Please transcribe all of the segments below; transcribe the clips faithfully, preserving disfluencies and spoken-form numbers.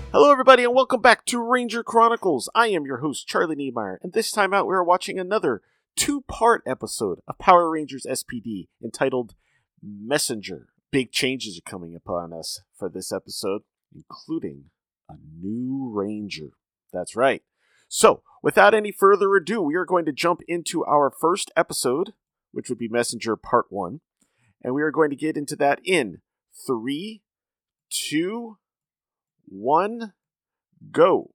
Hello, everybody, and welcome back to Ranger Chronicles. I am your host, Charlie Niemeyer, and this time out, we are watching another two-part episode of Power Rangers S P D entitled Messenger. Big changes are coming upon us for this episode, including a new Ranger. That's right. So, without any further ado, we are going to jump into our first episode, which would be Messenger Part one, and we are going to get into that in three, two, one, go.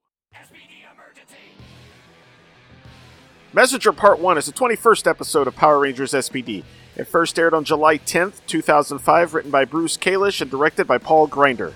Messenger Part one is the twenty-first episode of Power Rangers S P D. It first aired on July tenth, two thousand five, written by Bruce Kalish and directed by Paul Grinder.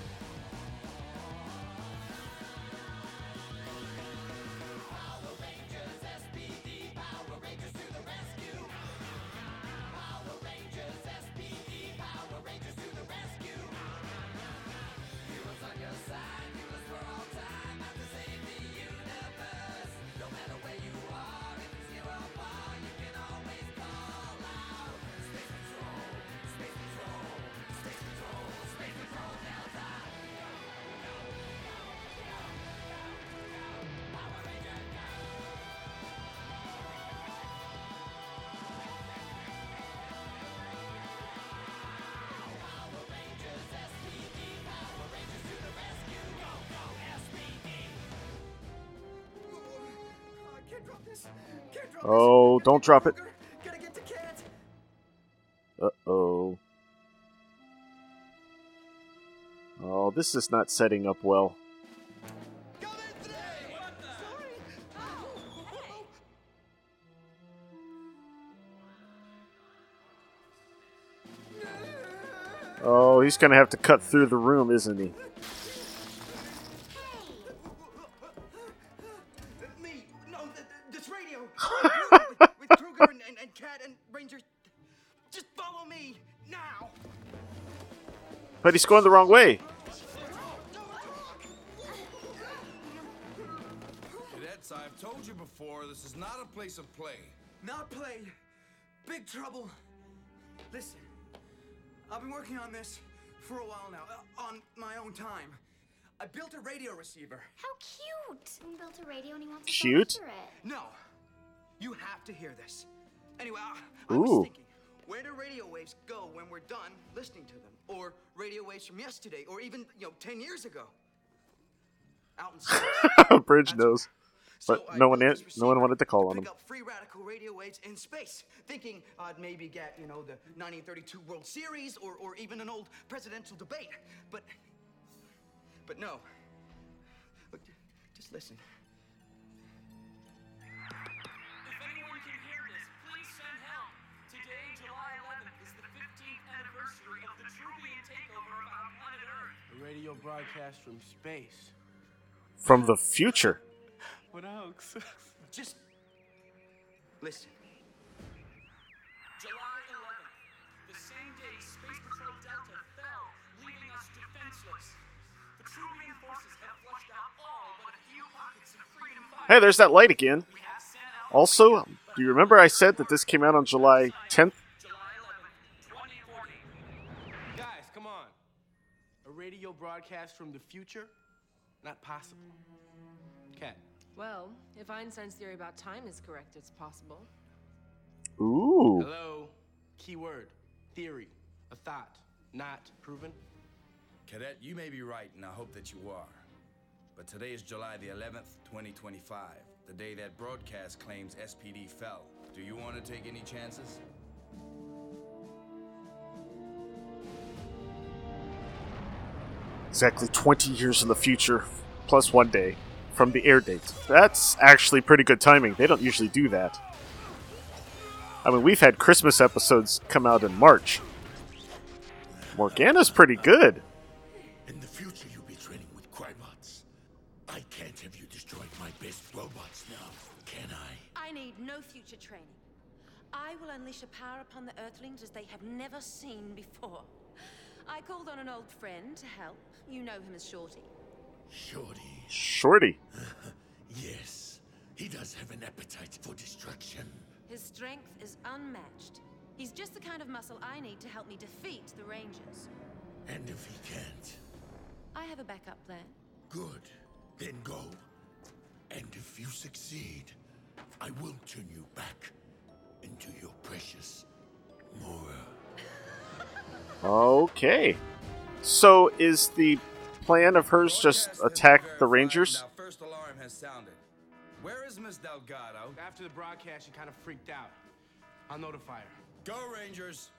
Oh, don't drop it. Uh-oh. Oh, this is not setting up well. Oh, he's gonna have to cut through the room, isn't he? But he's going the wrong way. Cadets, I've told you before, this is not a place of play. Not play. Big trouble. Listen, I've been working on this for a while now, uh, on my own time. I built a radio receiver. How cute! He built a radio and he wants to Cute? sponsor it. No, you have to hear this. Anyway, I, I Ooh. was thinking, where do radio waves go when we're done listening to them? Or radio waves from yesterday, or even, you know, ten years ago? Out in space. Bridge knows. But So I no one built an- this no one receiver wanted to call on pick him. up free radical radio waves in space, thinking I'd maybe get, you know, the nineteen thirty-two World Series or, or even an old presidential debate. But, but no. Look, just listen. If anyone can hear this, please send help. Today, July eleventh, is the fifteenth anniversary of the Trubian takeover of our planet Earth. A radio broadcast from space. From the future. What a hoax. Just listen. July eleventh, the same day Space Patrol Delta fell, leaving us defenseless. The Trubian forces have flushed out all but a few pockets of freedom fighters. Hey, there's that light again. We have sent out Also, do you remember I said that this came out on July tenth? July eleventh, twenty forty. Guys, come on. A radio broadcast from the future? Not possible. Cat. Well, if Einstein's theory about time is correct, it's possible. Ooh. Hello. Keyword. Theory. A thought. Not proven. Cadet, you may be right, and I hope that you are. But today is July the eleventh, twenty twenty-five, the day that broadcast claims S P D fell. Do you want to take any chances? Exactly twenty years in the future, plus one day from the air date. That's actually pretty good timing. They don't usually do that. I mean, we've had Christmas episodes come out in March. Morgana's pretty good. In the future, you'll be training with Crybots. I can't have you destroy my best robots now, can I? I need no future training. I will unleash a power upon the Earthlings as they have never seen before. I called on an old friend to help. You know him as Shorty. Shorty. Shorty. Yes, he does have an appetite for destruction. His strength is unmatched. He's just the kind of muscle I need to help me defeat the Rangers. And if he can't? I have a backup plan. Good. Then go. And if you succeed, I will turn you back into your precious Mora. Okay. So is the plan of hers just attack the Rangers? Now, first alarm has sounded. Where is Miss Delgado? After the broadcast, she kind of freaked out. I'll notify her. Go, Rangers.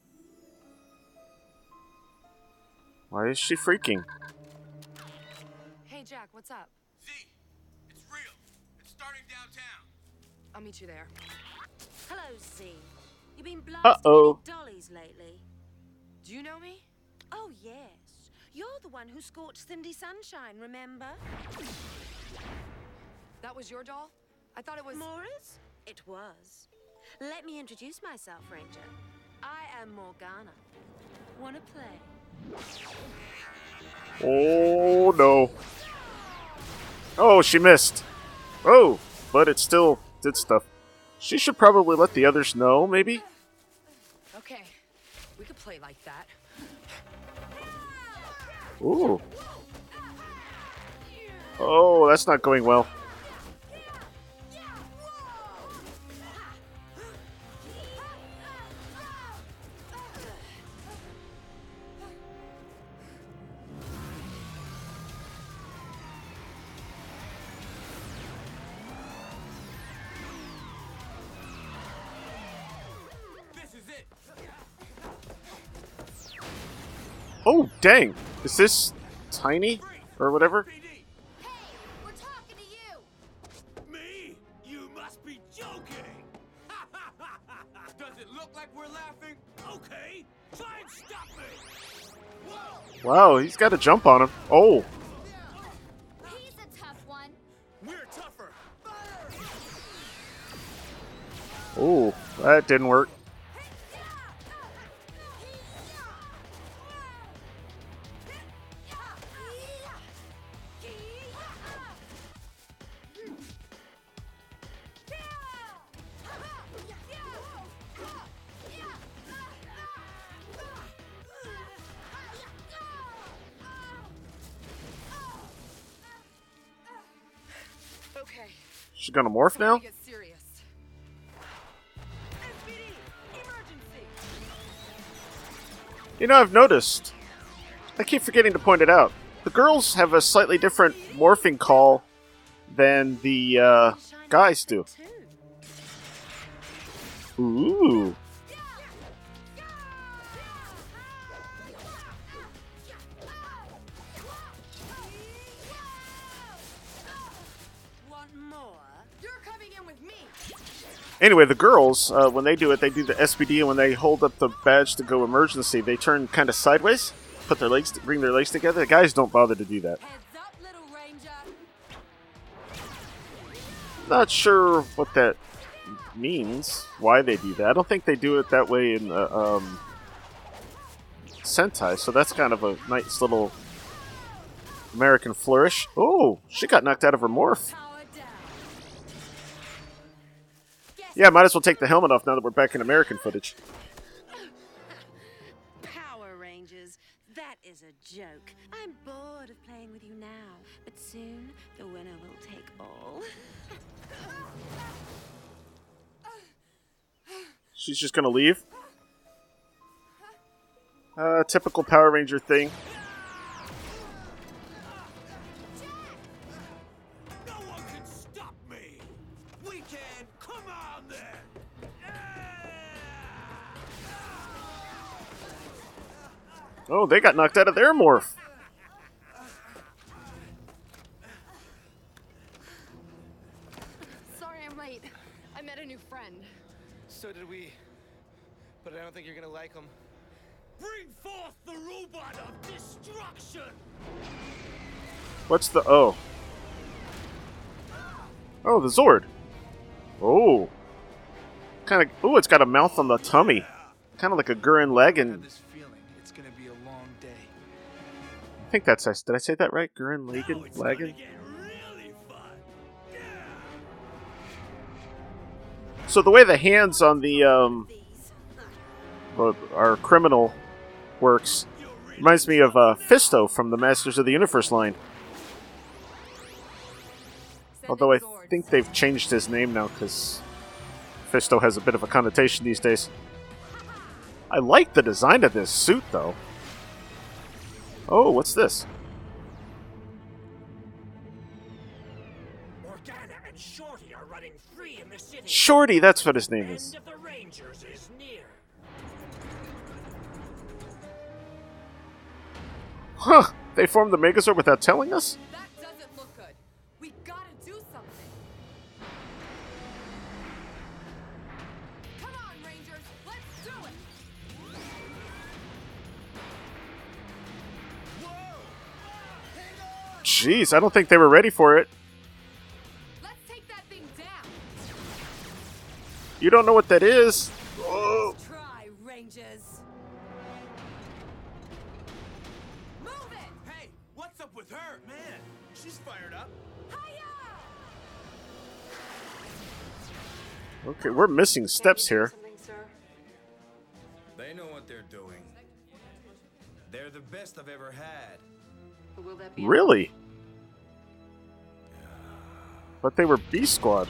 Why is she freaking? Hey, Jack, what's up? Z, it's real. It's starting downtown. I'll meet you there. Hello, Z. You been blasting Uh-oh. any dollies lately? Do you know me? Oh, yes. You're the one who scorched Cindy Sunshine, remember? That was your doll? I thought it was... Mora's? It was. Let me introduce myself, Ranger. I am Morgana. Wanna play? Oh, no. Oh, she missed. Oh, but it still did stuff. She should probably let the others know, maybe? Okay, we could play like that. Ooh. Oh, that's not going well. Oh, dang. Is this Tiny? Or whatever? Hey, we're talking to you. Me? You must be joking! Does it look like we're laughing? Okay, try and stop me! Whoa! Wow, he's got to jump on him. Oh. He's a tough one. We're tougher! Fire! Oh, that didn't work. Okay, She's gonna morph now? get serious. You know, I've noticed. I keep forgetting to point it out. The girls have a slightly different morphing call than the uh, guys do. Ooh. Want more? You're coming in with me. Anyway, the girls, uh, when they do it, they do the S P D, and when they hold up the badge to go emergency, they turn kind of sideways, put their legs, bring their legs together. The guys don't bother to do that. Heads up, little ranger. Not sure what that means, why they do that. I don't think they do it that way in uh, um, Sentai, so that's kind of a nice little American flourish. Oh, she got knocked out of her morph. Power down. Yeah, might as well take the helmet off now that we're back in American footage. Power Rangers. That is a joke. I'm bored of playing with you now, but soon the winner will take all. She's just gonna leave. Uh, typical Power Ranger thing. No one can stop me! We can! Come on then! Oh, they got knocked out of their morph. Sorry I'm late. I met a new friend. So did we. But I don't think you're gonna like them. Bring forth the robot of destruction! What's the... Oh. Oh, the Zord. Oh. Kind of... Oh, it's got a mouth on the tummy. Kind of like a Gurren Lagann. This feeling, it's gonna be a long day. I think that's... Did I say that right? Gurren Lagann? Lagann? Really fun. So the way the hands on the, um... uh, our criminal works reminds me of uh, Fisto from the Masters of the Universe line. Although I think they've changed his name now because Fisto has a bit of a connotation these days. I like the design of this suit, though. Oh, what's this? Morgana and Shorty are running free in the city. Shorty, that's what his name is. End of the Rangers is near. Huh, they formed the Megazord without telling us? That doesn't look good. We gotta do something. Come on, Rangers, let's do it. Jeez, I don't think they were ready for it. Let's take that thing down. You don't know what that is. Oh. Try, Rangers. Move it. Hey, what's up with her? Man, she's fired up. Okay, we're missing steps here. They know what they're doing. They're the best I've ever had. Will that be Really? But they were B Squad.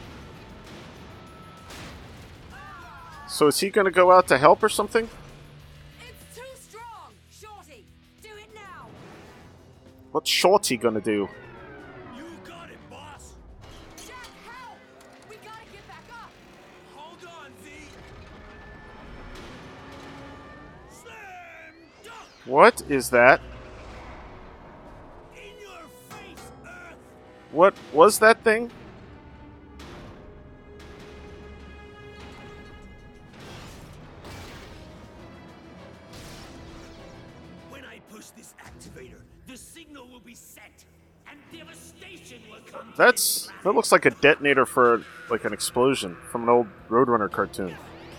So is he gonna go out to help or something? It's too strong! Shorty, do it now! What's Shorty gonna do? You got it, boss. Jack, help! We gotta get back up. Hold on, Z. Slam dunk What is that? in your face, Earth. What was that thing? When I push this activator, the signal will be sent, and devastation will come. to That's this that looks like a detonator for like an explosion from an old Roadrunner cartoon.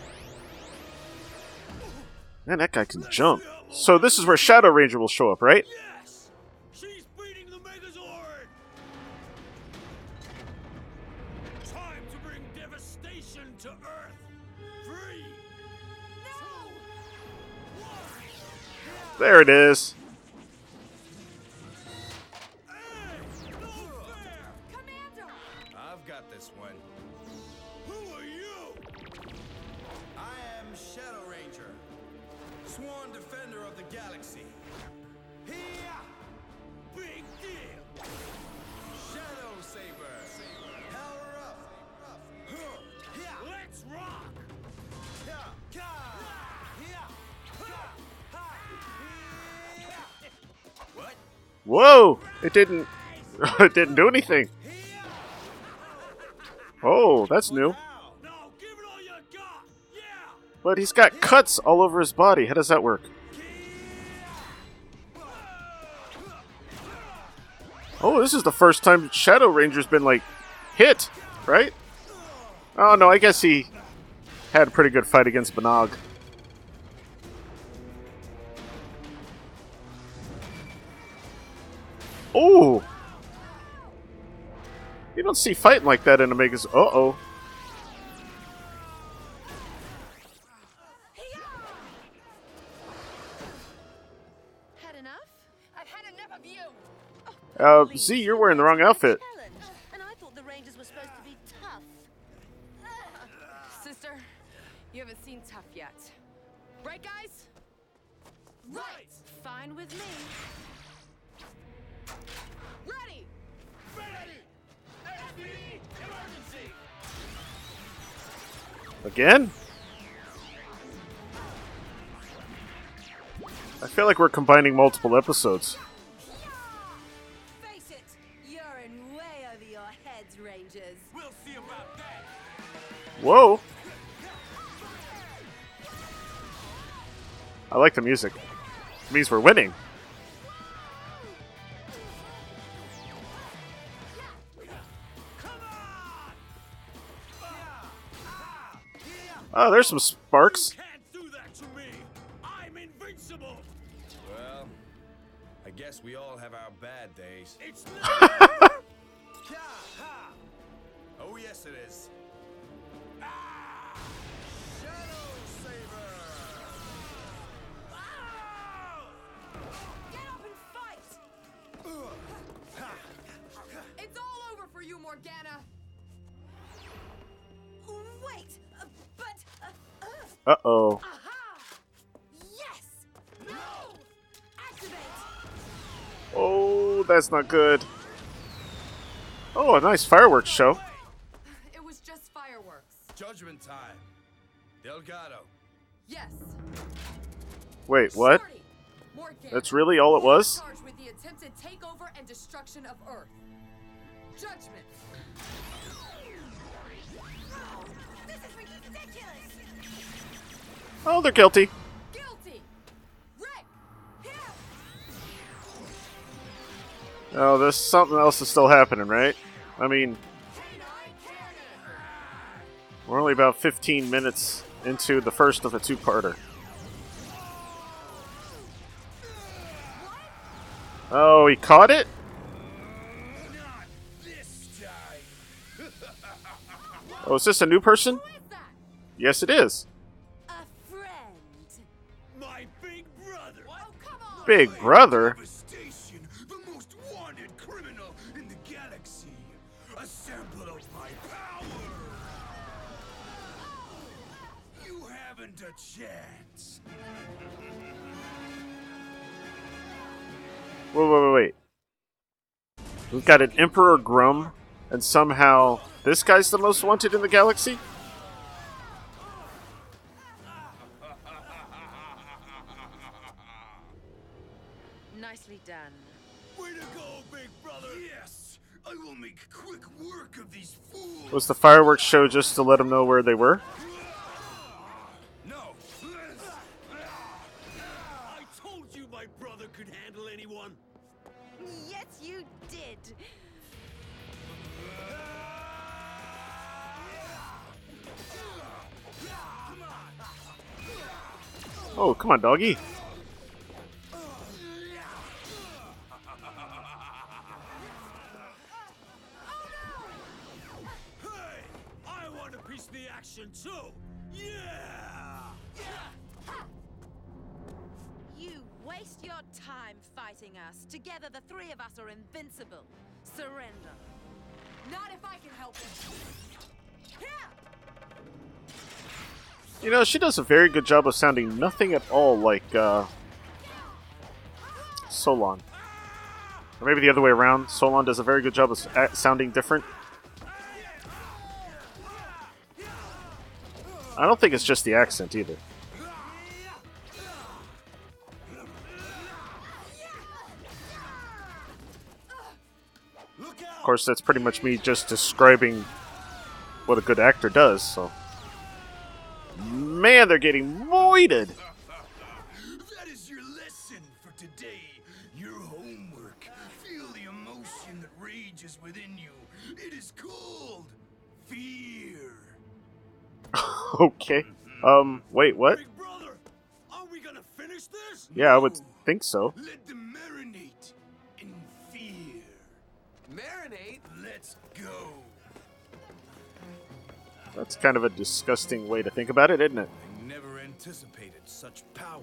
Man, that guy can jump. So this is where Shadow Ranger will show up, right? Yes! She's beating the Megazord! Time to bring devastation to Earth! Three! Two! One! There it is. Hey! No fair! Commander! I've got this one. Who are you? I am Shadow Ranger, sworn defender of the galaxy. Here! Big deal! Shadow Saber. Power up. Huh. Yeah. Let's rock! Yeah. Ka! Here! Ha! Ha! Here! What? Whoa! It didn't. It didn't do anything. Oh, that's new. Now! Now give it all you got! Yeah! But he's got cuts all over his body. How does that work? Oh, this is the first time Shadow Ranger's been, like, hit, right? Oh, no, I guess he had a pretty good fight against Banog. Oh! You don't see fighting like that in Omega's... Uh-oh. Had enough? I've had enough of you. Uh, Please, Z, you're wearing the wrong outfit. challenge. And I thought the Rangers were supposed to be tough. Sister, you haven't seen tough yet. Right, guys? Right! Fine with me. Ready! Again? I feel like we're combining multiple episodes. Face it, you're in way over your heads, Rangers. We'll see about that! Whoa! I like the music. It means we're winning. Oh, there's some sparks. Can't do that to me! I'm invincible! Well, I guess we all have our bad days. It's not Oh, yes, it is. Ah! Shadow Saber! Ah! Get up and fight! It's all over for you, Morgana. Wait, uh, but uh, uh, Uh-oh. aha! Yes. No. Activate. Oh, that's not good. Oh, a nice fireworks show. It was just fireworks. Judgment time. Delgado. Yes. Wait, what? Shorty, Morgana, That's really all it was? charged with the attempted takeover and destruction of Earth. Judgment. This is ridiculous. Oh, they're guilty. Guilty. Rick. Here. Oh, there's something else is still happening, right? I mean, we're only about fifteen minutes into the first of a two-parter. Oh, he caught it? Not this time. Oh, is this a new person? Who is that? Yes, it is. A friend. My big brother. Oh, come on. Big brother? Devastation, the most wanted criminal in the galaxy. A sample of my power. You haven't a chance. Wait, wait, wait, wait. We've got an Emperor Grum, and somehow this guy's the most wanted in the galaxy? Nicely done. Way to go, big brother. Yes, I will make quick work of these fools. Was the fireworks show just to let him know where they were? No. I told you my brother could handle anyone. Yes, you did. Oh, come on, doggy. Hey, I want a piece of the action too. Yeah. You waste your time fighting us. Together, the three of us are invincible. Surrender. Not if I can help it. Here. You know, she does a very good job of sounding nothing at all like, uh... Solon. Or maybe the other way around. Solon does a very good job of s- sounding different. I don't think it's just the accent either. Of course, that's pretty much me just describing what a good actor does, so... Man, they're getting moited! That is your lesson for today. Your homework. Feel the emotion that rages within you. It is called fear. Okay. Um, wait, what? Big brother, are we gonna finish this? Yeah, I would No. think so. Let them marinate in fear. Marinate? Let's go. That's kind of a disgusting way to think about it, isn't it? I never anticipated such power.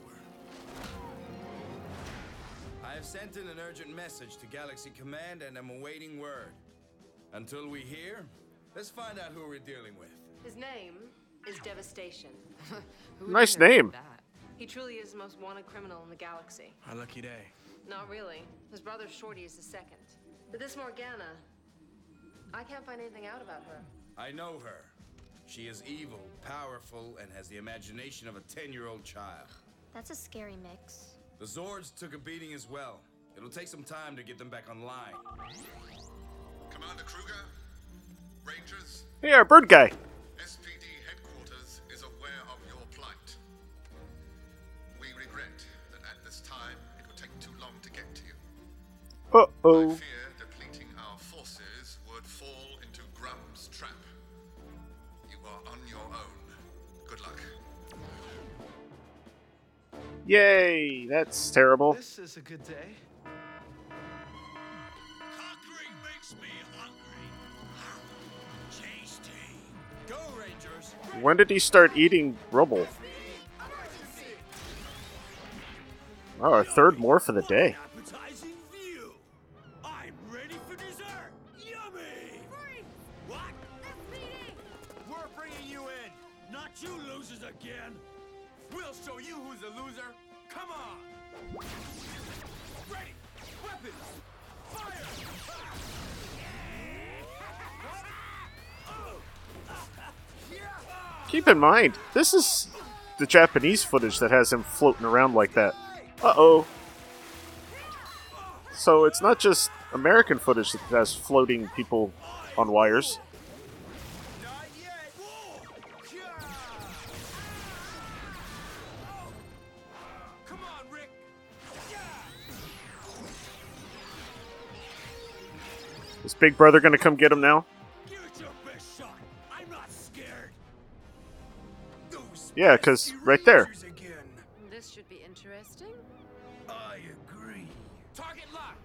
I have sent in an urgent message to Galaxy Command and am awaiting word. Until we hear, let's find out who we're dealing with. His name is Devastation. Who Nice would've name. heard that? He truly is the most wanted criminal in the galaxy. A lucky day. Not really. His brother Shorty is the second. But this Morgana, I can't find anything out about her. I know her. She is evil, powerful, and has the imagination of a ten-year-old child. That's a scary mix. The Zords took a beating as well. It'll take some time to get them back online. Commander Kruger, Rangers, Hey, our bird guy. S P D headquarters is aware of your plight. We regret that at this time it would take too long to get to you. I Uh-oh. fear depleting our forces would fall into Grum's trap. You are on your own. Good luck. Yay, that's terrible. This is a good day. Conquering makes me hungry. Tasty. Go, Rangers! When did he start eating rubble? Oh, our third more for the day. Appetizing view. I'm ready for dessert. Yummy. Ready! Weapons! Fire! Keep in mind, this is the Japanese footage that has him floating around like that. Uh-oh. So it's not just American footage that has floating people on wires. Not yet! Come on, Rick! Is Big Brother gonna come get him now? Give it your best shot! I'm not scared! Those Yeah, because right there. Rangers again. This should be interesting. I agree. Target locked!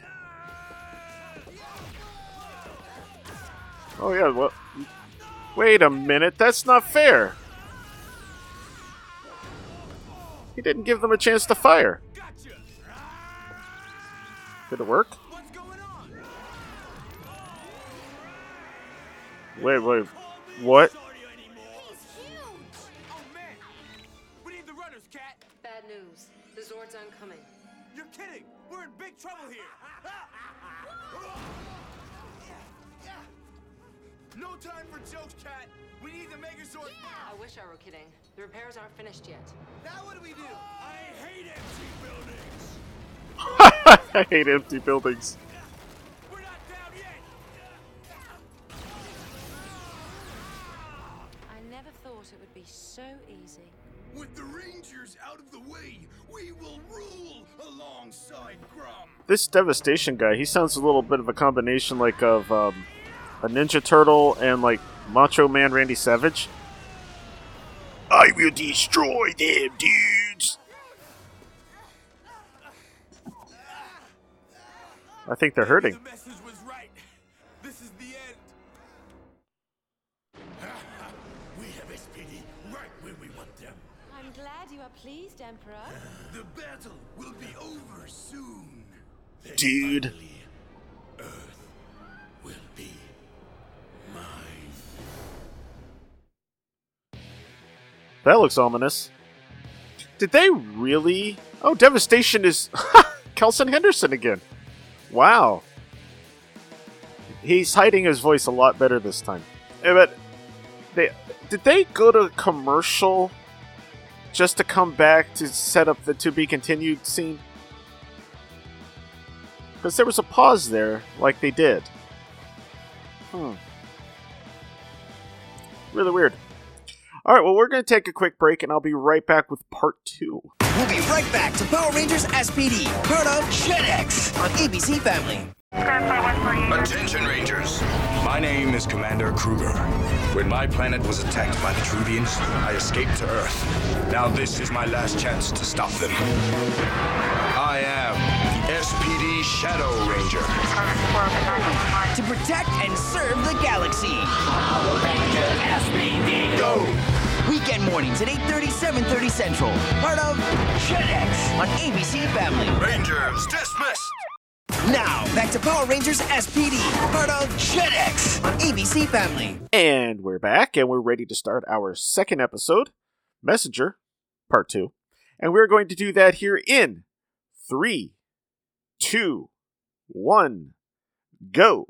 Oh yeah, well... Wait a minute, that's not fair! He didn't give them a chance to fire. Gotcha! Did it work? What's going on? Wait, wait, what? Oh man! We need the runners, Cat! Bad news. The Zord's oncoming. You're kidding! We're in big trouble here! No time for jokes, Cat! We need the Megazord now! I wish I were kidding. The repairs aren't finished yet. Now what do we do? I hate empty buildings! I hate empty buildings. We're not down yet! I never thought it would be so easy. With the Rangers out of the way, we will rule alongside Grum! This Devastation guy, he sounds a little bit of a combination like of um, a Ninja Turtle and like Macho Man Randy Savage. I will destroy them, dudes! I think they're hurting. The message was right. This is the end. We have S P D right where we want them. I'm glad you are pleased, Emperor. The battle will be over soon. Then Dude. finally, Earth will be mine. That looks ominous. Did they really? Oh, Devastation is Kelson Henderson again. Wow. He's hiding his voice a lot better this time. Eh, But they did they go to commercial just to come back to set up the to be continued scene? Because there was a pause there, like they did. Hmm. Really weird. Alright, well, we're going to take a quick break, and I'll be right back with part two. We'll be right back to Power Rangers S P D, part of JetX on A B C Family. Attention, Rangers. My name is Commander Kruger. When my planet was attacked by the Truvians, I escaped to Earth. Now this is my last chance to stop them. I am the S P D Shadow Ranger. To protect and serve the galaxy. Power Rangers S P D. Go! Weekend mornings at eight thirty, seven thirty Central, part of JetX on A B C Family. Rangers dismissed! Now, back to Power Rangers S P D, part of JetX on A B C Family. And we're back, and we're ready to start our second episode, Messenger, part two. And we're going to do that here in three, two, one, go.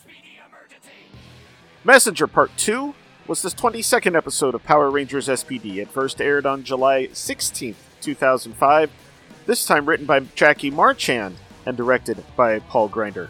Messenger Part two was the twenty-second episode of Power Rangers S P D. It first aired on July sixteenth, two thousand five, this time written by Jackie Marchand and directed by Paul Grinder.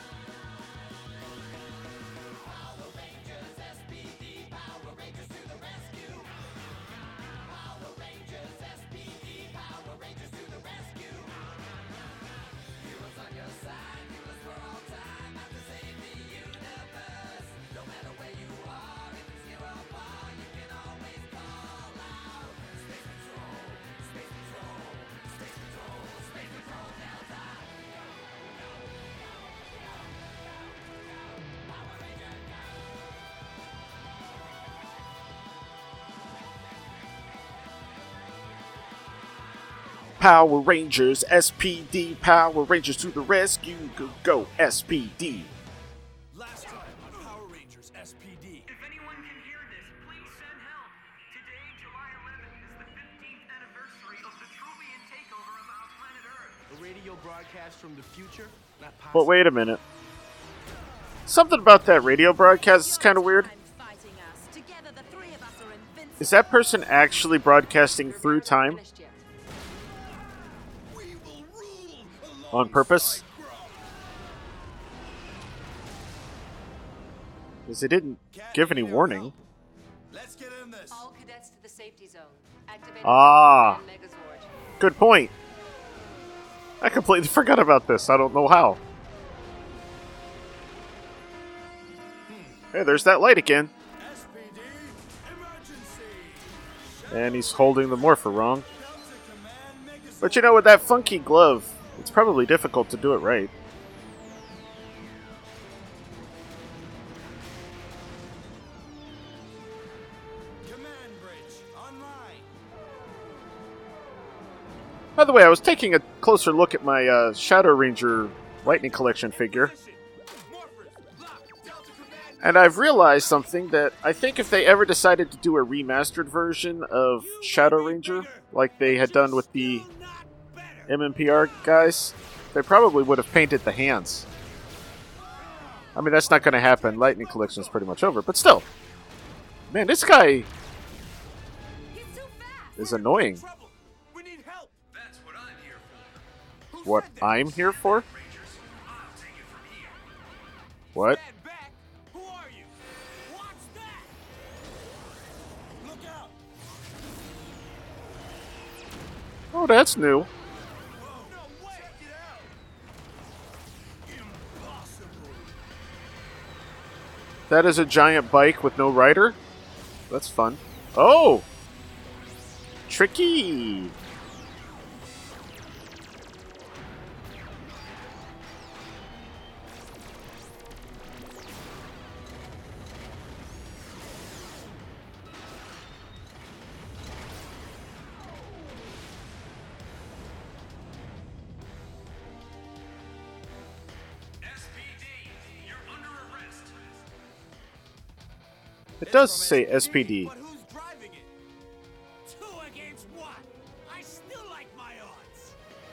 Power Rangers S P D, Power Rangers to the rescue, go, go S P D. Last time on Power Rangers S P D. If anyone can hear this, please send help. Today, July eleventh, is the fifteenth anniversary of the Truvian takeover of our planet radio broadcast from the future? Not But wait a minute. Something about that radio broadcast is kind of weird. Is that person actually broadcasting through time? On purpose? Because they didn't give any warning. Let's get in this. All cadets to the safety zone. Activate Ah. Megazord. Good point. I completely forgot about this. I don't know how. Hey, there's that light again. And he's holding the morpher wrong. But you know, with that funky glove, it's probably difficult to do it right. Command bridge online. By the way, I was taking a closer look at my uh, Shadow Ranger Lightning Collection figure. And I've realized something, that I think if they ever decided to do a remastered version of Shadow Ranger, like they had done with the M M P R guys, they probably would have painted the hands. I mean, that's not going to happen. Lightning Collection is pretty much over, but still. Man, this guy is annoying. What I'm here for? What? Oh, that's new. That is a giant bike with no rider? That's fun. Oh! Tricky! It does say S P D. But who's driving it? Two against one. I still like my odds.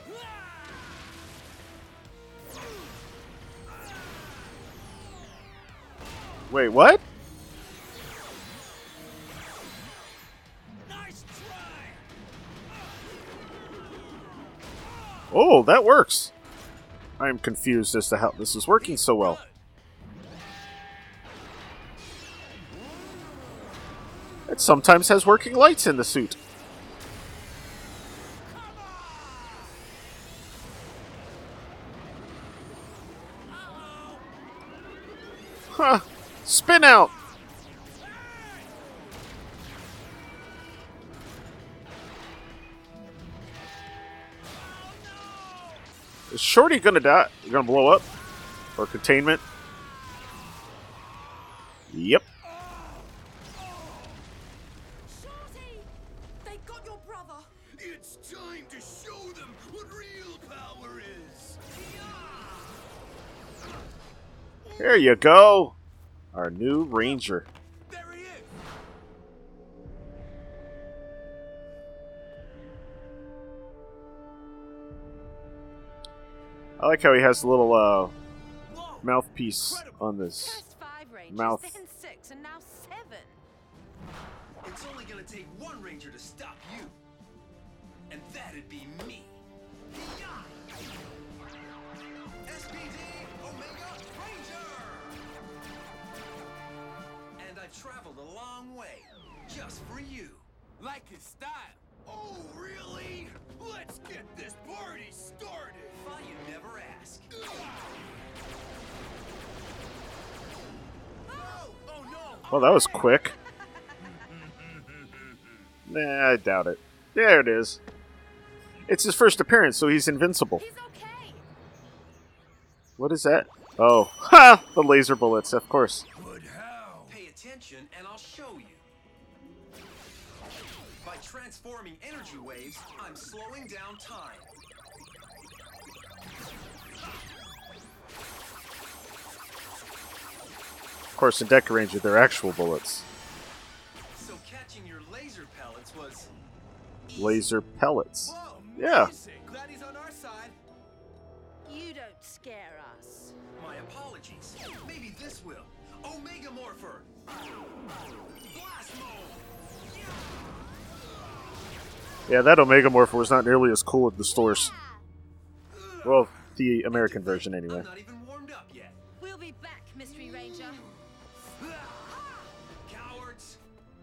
Wait, what? Nice try. Oh, that works. I am confused as to how this is working so well. It sometimes has working lights in the suit. Huh. Spin out! Is Shorty gonna die? Gonna blow up? Or containment? Yep. It's time to show them what real power is. There you go. Our new Ranger. There he is. I like how he has a little uh, mouthpiece on this First five rangers, mouth. then six, and now seven. It's only gonna take one ranger to stop you. And that'd be me. S P D Omega Ranger! And I've traveled a long way, just for you. Like his style. Oh, really? Let's get this party started. Why you never ask. Oh no. Well, that was quick. Nah, I doubt it. There it is. It's his first appearance, so he's invincible. He's okay. What is that? Oh, ha! The laser bullets, of course. But how? Pay attention and I'll show you. By transforming energy waves, I'm slowing down time. Of course, in Deca Ranger, they're actual bullets. So catching your laser pellets was Laser pellets. Whoa, Yeah. amazing. Glad he's on our side. You don't scare us. My apologies. Maybe this will. Omega Morpher! Blast mode! Yeah, that Omega Morpher was not nearly as cool at the stores. Well, the American version, anyway. I'm not even warmed up yet. We'll be back, Mystery Ranger. Cowards!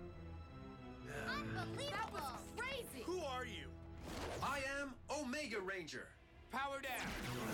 That was crazy! Who are you? I am Omega Ranger. Power down.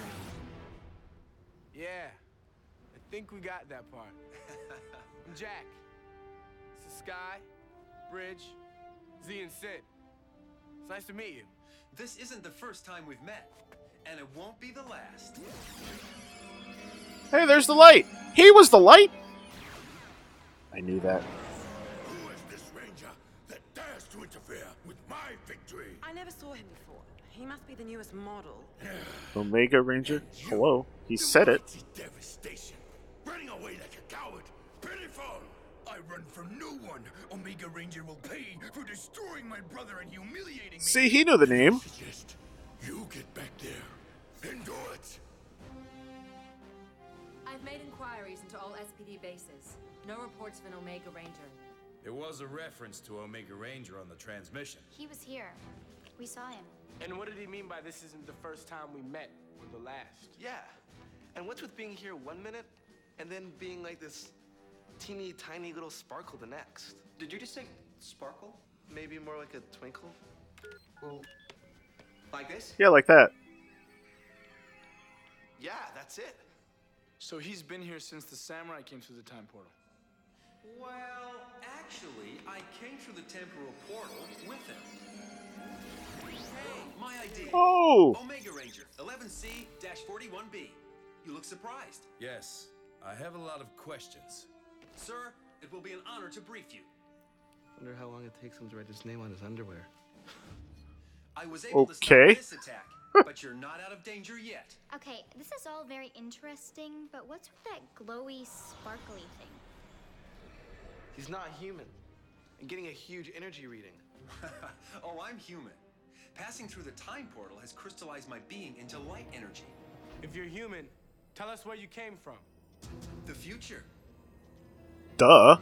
Yeah, I think we got that part. I'm Jack. This is Sky, Bridge, Z, and Sid. It's nice to meet you. This isn't the first time we've met, and it won't be the last. Hey, there's the light! He was the light! I knew that. Who is this ranger that dares to interfere with my victory? I never saw him before. He must be the newest model. Omega Ranger? Hello. He said it. Devastation. Running away like a coward. Pitiful. I run from no one. Omega Ranger will pay for destroying my brother and humiliating me. See, he knew the name. Suggest you get back there and do it. I've made inquiries into all S P D bases. No reports of an Omega Ranger. There was a reference to Omega Ranger on the transmission. He was here. We saw him. And what did he mean by this isn't the first time we met, or the last? Yeah. And what's with being here one minute, and then being like this teeny tiny little sparkle the next? Did you just say sparkle? Maybe more like a twinkle? Well, like this? Yeah, like that. Yeah, that's it. So he's been here since the samurai came through the time portal. Well, actually, I came through the temporal portal with him. Hey, my idea. Oh! Omega Ranger, eleven C forty-one B. You look surprised. Yes, I have a lot of questions. Sir, it will be an honor to brief you. Wonder how long it takes him to write his name on his underwear. I was able to Okay. stop this attack, but you're not out of danger yet. Okay, this is all very interesting, but what's with that glowy, sparkly thing? He's not human. And getting a huge energy reading. Oh, I'm human. Passing through the time portal has crystallized my being into light energy. If you're human, tell us where you came from. The future. Duh.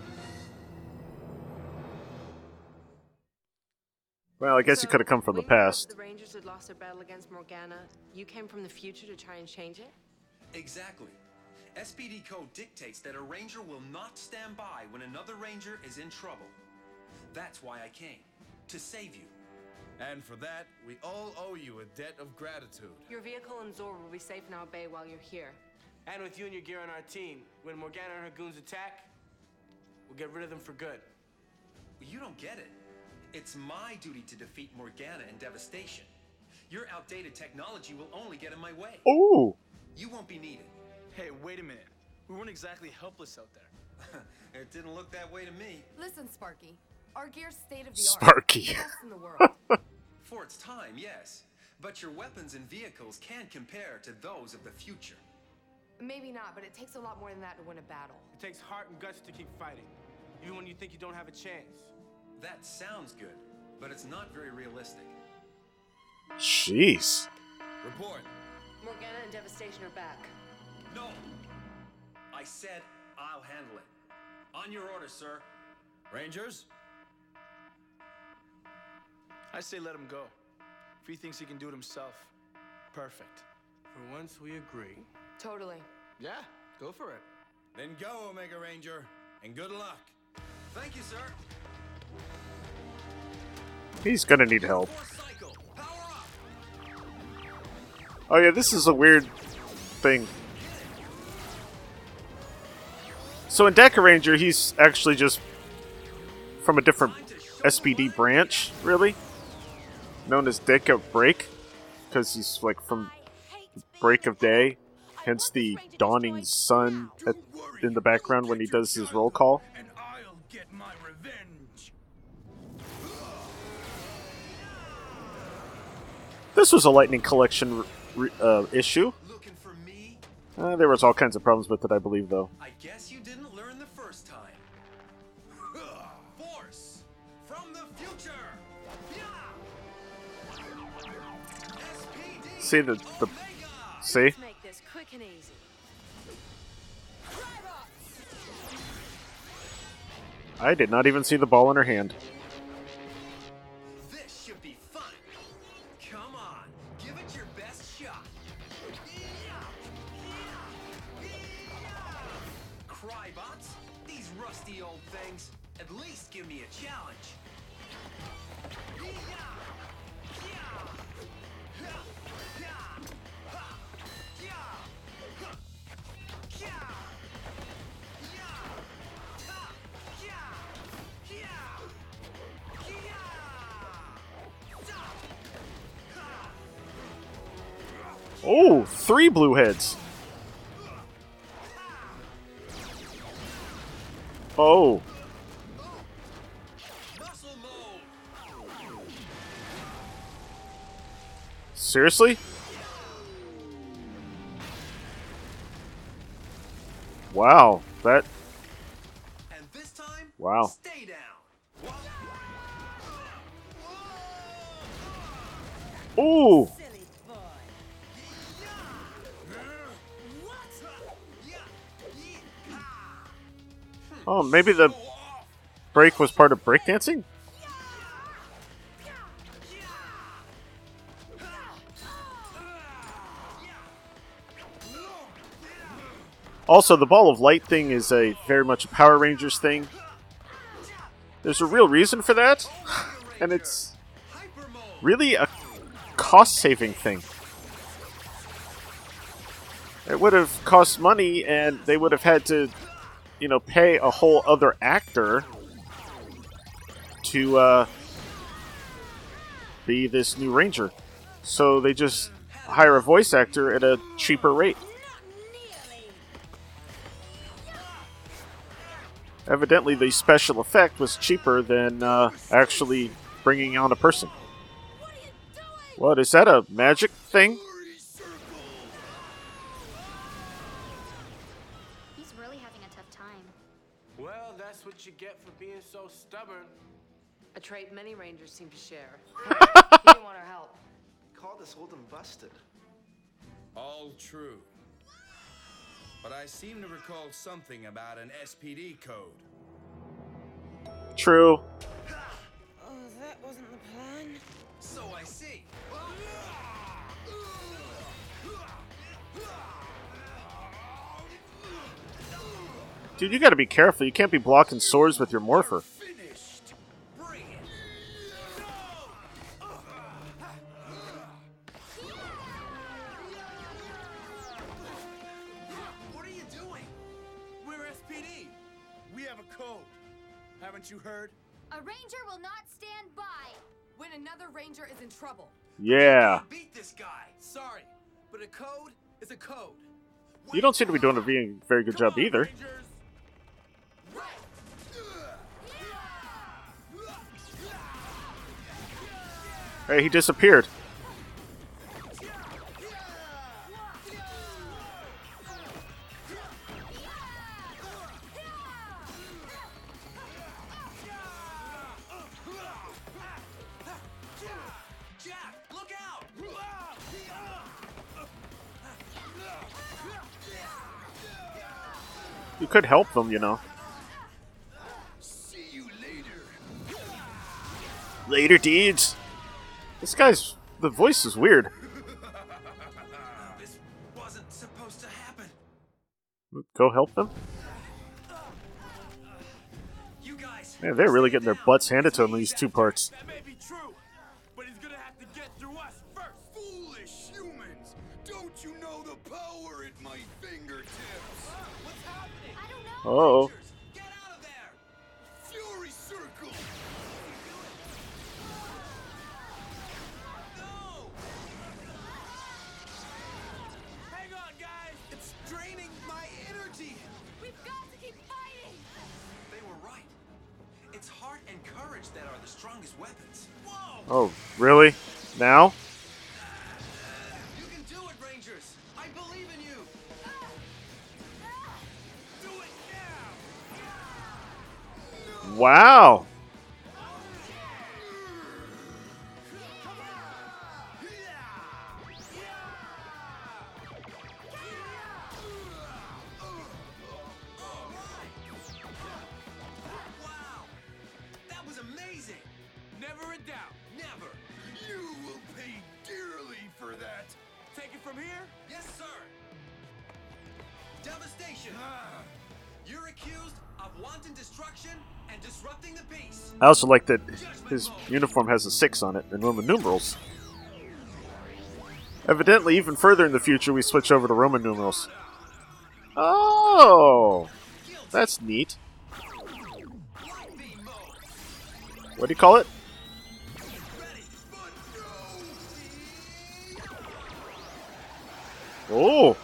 Well, I guess you could have come from the when you heard past. The Rangers had lost their battle against Morgana. You came from the future to try and change it? Exactly. S P D code dictates that a ranger will not stand by when another ranger is in trouble. That's why I came. To save you. And for that, we all owe you a debt of gratitude. Your vehicle and Zor will be safe in our bay while you're here. And with you and your gear on our team, when Morgana and her goons attack, we'll get rid of them for good. You don't get it. It's my duty to defeat Morgana and Devastation. Your outdated technology will only get in my way. Ooh. You won't be needed. Hey, wait a minute. We weren't exactly helpless out there. It didn't look that way to me. Listen, Sparky. Our gear's state of the Sparky. art. Best in the world. For its time, yes. But your weapons and vehicles can't compare to those of the future. Maybe not, but it takes a lot more than that to win a battle. It takes heart and guts to keep fighting, even when you think you don't have a chance. That sounds good, but it's not very realistic. Jeez. Report. Morgana and Devastation are back. No! I said I'll handle it. On your order, sir. Rangers? I say let him go. If he thinks he can do it himself, perfect. For once, we agree. Totally. Yeah, go for it. Then go, Omega Ranger, and good luck. Thank you, sir. He's gonna need help. Oh yeah, this is a weird thing. So in Deca Ranger, he's actually just from a different S P D branch, really? Known as Deca Break, because he's like from Break of Day, hence the dawning sun at, in the background when he does his roll call. And I'll get my revenge. This was a Lightning Collection uh, issue. Uh, there was all kinds of problems with it, I believe, though. I guess you didn't learn the first time. Force from the future. See, the, the See? Let's make this quick and easy. I did not even see the ball in her hand. This should be fun. Come on, give it your best shot. Crybots? These rusty old things. At least give me a challenge. Oh, three blue heads. Oh. Seriously? Wow, that... And this time, wow. stay down. Ooh! Oh, maybe the break was part of breakdancing? Also, the ball of light thing is a very much a Power Rangers thing. There's a real reason for that, and it's really a cost-saving thing. It would have cost money, and they would have had to, you know, pay a whole other actor to uh, be this new Ranger. So they just hire a voice actor at a cheaper rate. Evidently, the special effect was cheaper than uh, actually bringing on a person. What, is that a magic thing? He's really having a tough time. Well, that's what you get for being so stubborn. A trait many Rangers seem to share. He didn't want our help. Called us old and busted. All true. But I seem to recall something about an S P D code. True. Oh, that wasn't the plan. So I see. Dude, you gotta be careful. You can't be blocking swords with your morpher. What are you doing? We're S P D. We have a code. Haven't you heard? A ranger will not stand by when another ranger is in trouble. Yeah. Beat this guy. Sorry, but a code is a code. You don't seem to be doing a very, very good job either. Hey, he disappeared. Jack, look out! You could help them, you know. See you later. Later, dudes. This guy's... the voice is weird. This wasn't supposed to happen. Go help them? You guys. Man, they're really getting their butts handed to them in these two parts. That may be true, but he's gonna have to get through us first. Foolish humans! Don't you know the power at my fingertips? What's happening? I don't know. Uh-oh. Get out of there! Fury Circle! No! Hang on, guys. It's draining my energy. We've got to keep fighting. They were right. It's heart and courage that are the strongest weapons. Whoa! Oh, really? Now? You can do it, Rangers! I believe in you! Do it now. Wow. devastation. You're accused of wanton destruction and disrupting the peace. I also like that his uniform has a six on it in Roman numerals. Evidently, even further in the future, we switch over to Roman numerals. Oh, that's neat. What do you call it? Oh.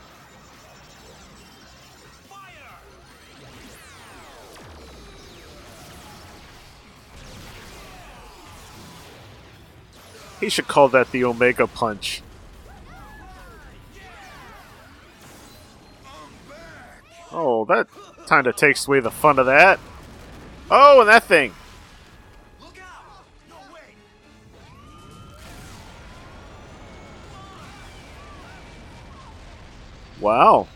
He should call that the Omega Punch. Oh, that kind of takes away the fun of that. Oh, and that thing. Wow.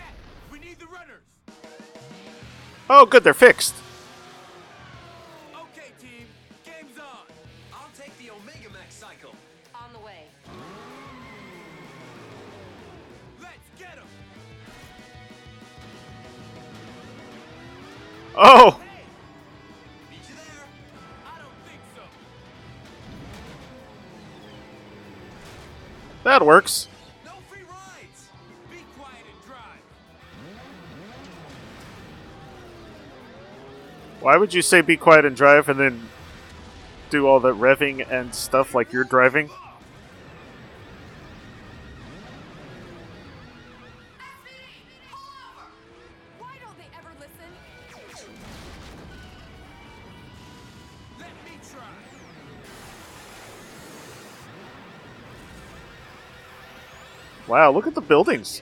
Oh, good, they're fixed. Okay, team, game's on. I'll take the Omega Max cycle. On the way. Let's get him. Oh. Meet you there. I don't think so. That works. No free rides. Be quiet and drive. Why would you say be quiet and drive and then do all the revving and stuff like you're driving? Why don't they ever listen? Let me try. Wow, look at the buildings.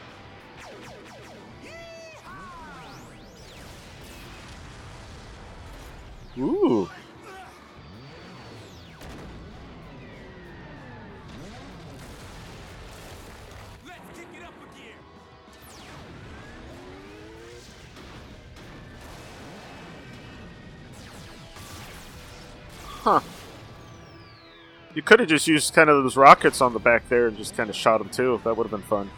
Ooh. Let's kick it up a gear. Huh. You could have just used kind of those rockets on the back there and just kind of shot them too. That would have been fun.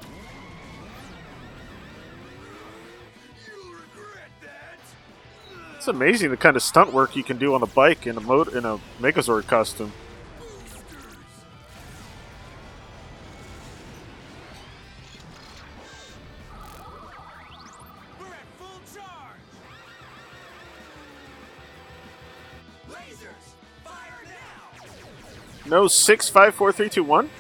It's amazing the kind of stunt work you can do on a bike in a mo in a Megazord costume. We're at full charge. Lasers, fire now. No, six, five, four, three, two, one.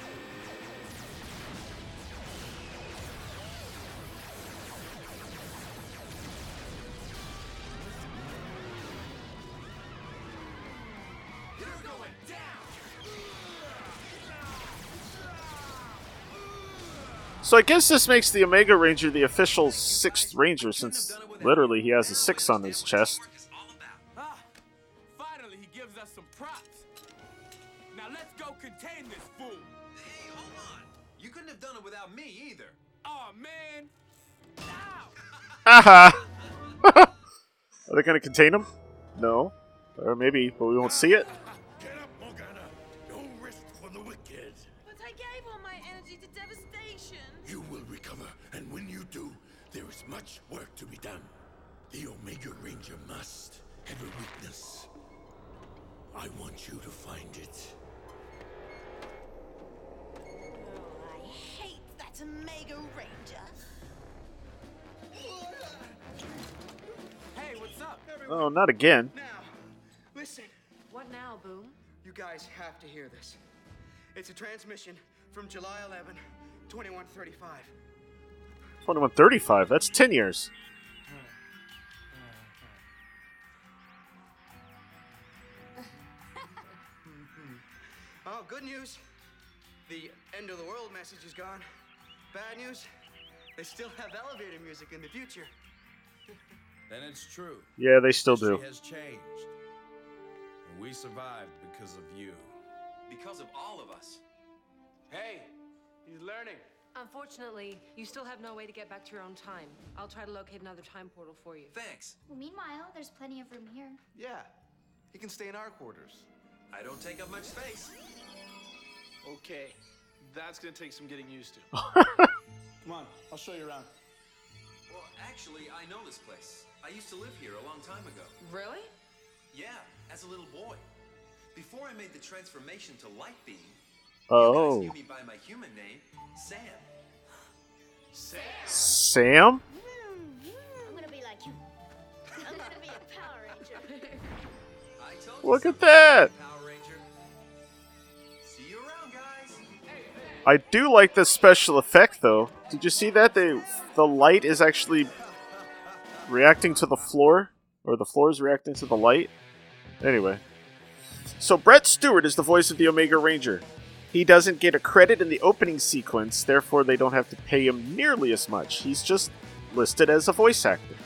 You're going down. So I guess this makes the Omega Ranger the official sixth Ranger, since literally he has a six on his chest. Ah, finally he gives us some props. Now let's go contain this fool. Hey, hold on. You couldn't have done it without me either. Oh man. Ow. Aha! Are they going to contain him? No. Or maybe, but we won't see it. Get up, Morgana. No rest for the wicked. But I gave all my energy to devastation. You will recover, and when you do, there is much work to be done. The Omega Ranger must have a weakness. I want you to find it. Oh, I hate that Omega Ranger. Hey, what's up? Oh, not again. Now, listen. What now, Boom? You guys have to hear this. It's a transmission from July eleventh, twenty-one thirty-five. twenty-one thirty-five, that's ten years. Oh, good news. The end of the world message is gone. Bad news. They still have elevator music in the future. Then it's true. Yeah, they still do. History has changed. And we survived because of you. Because of all of us. Hey, he's learning. Unfortunately, you still have no way to get back to your own time. I'll try to locate another time portal for you. Thanks. Well, meanwhile, there's plenty of room here. Yeah, he can stay in our quarters. I don't take up much space. Okay, that's gonna take some getting used to. Come on, I'll show you around. Well, actually, I know this place. I used to live here a long time ago. Really? Yeah, as a little boy. Before I made the transformation to Light Beam, Oh. you guys knew me by my human name, Sam. Sam? Sam? I'm gonna be like you. I'm gonna be a Power Ranger. I told Look at that! Power Ranger. See you around, guys. I do like this special effect, though. Did you see that? They, the light is actually reacting to the floor, or the floor is reacting to the light. Anyway. So Brett Stewart is the voice of the Omega Ranger. He doesn't get a credit in the opening sequence, therefore they don't have to pay him nearly as much. He's just listed as a voice actor.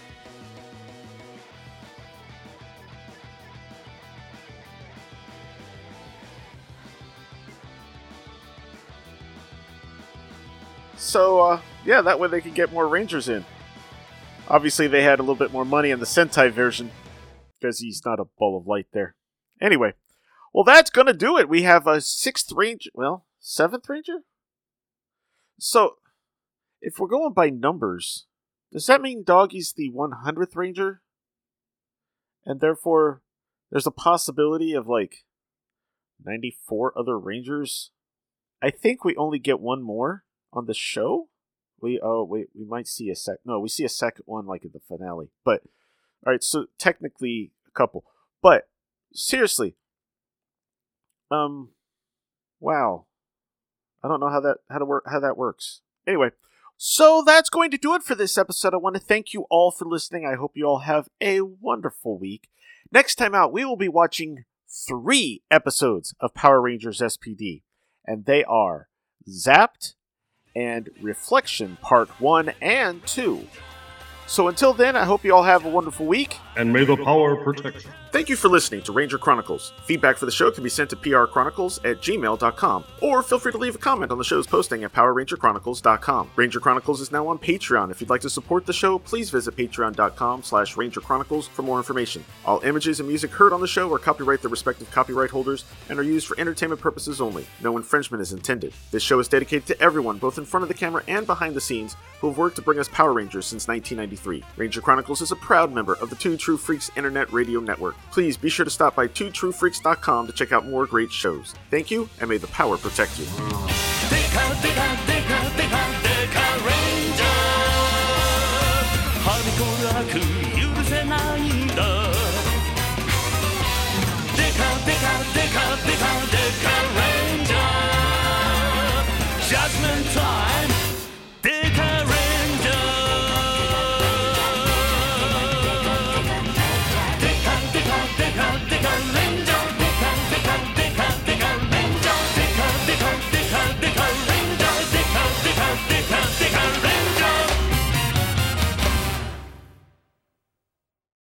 So, uh, yeah, that way they could get more Rangers in. Obviously, they had a little bit more money in the Sentai version, because he's not a ball of light there. Anyway, well, that's gonna do it. We have a sixth Ranger, well, seventh Ranger? So, if we're going by numbers, does that mean Doggy's the one hundredth Ranger? And therefore, there's a possibility of, like, ninety-four other Rangers? I think we only get one more on the show. We, oh, wait, we might see a sec, no, we see a second one, like, in the finale. But, alright, so technically a couple. But, seriously, um, wow. I don't know how that, how to work, how that works. Anyway, so that's going to do it for this episode. I want to thank you all for listening. I hope you all have a wonderful week. Next time out, we will be watching three episodes of Power Rangers S P D. And they are Zapped and Reflection Part one and two. So until then, I hope you all have a wonderful week. And may the power protect you. Thank you for listening to Ranger Chronicles. Feedback for the show can be sent to p r chronicles at gmail dot com, or feel free to leave a comment on the show's posting at power ranger chronicles dot com. Ranger Chronicles is now on Patreon. If you'd like to support the show, please visit patreon dot com slash ranger chronicles for more information. All images and music heard on the show are copyright their respective copyright holders and are used for entertainment purposes only. No infringement is intended. This show is dedicated to everyone, both in front of the camera and behind the scenes, who have worked to bring us Power Rangers since nineteen ninety-three. Ranger Chronicles is a proud member of the Two True Freaks Internet Radio Network. Please be sure to stop by two true freaks dot com to check out more great shows. Thank you, and may the power protect you. Digga, digga, digga, digga.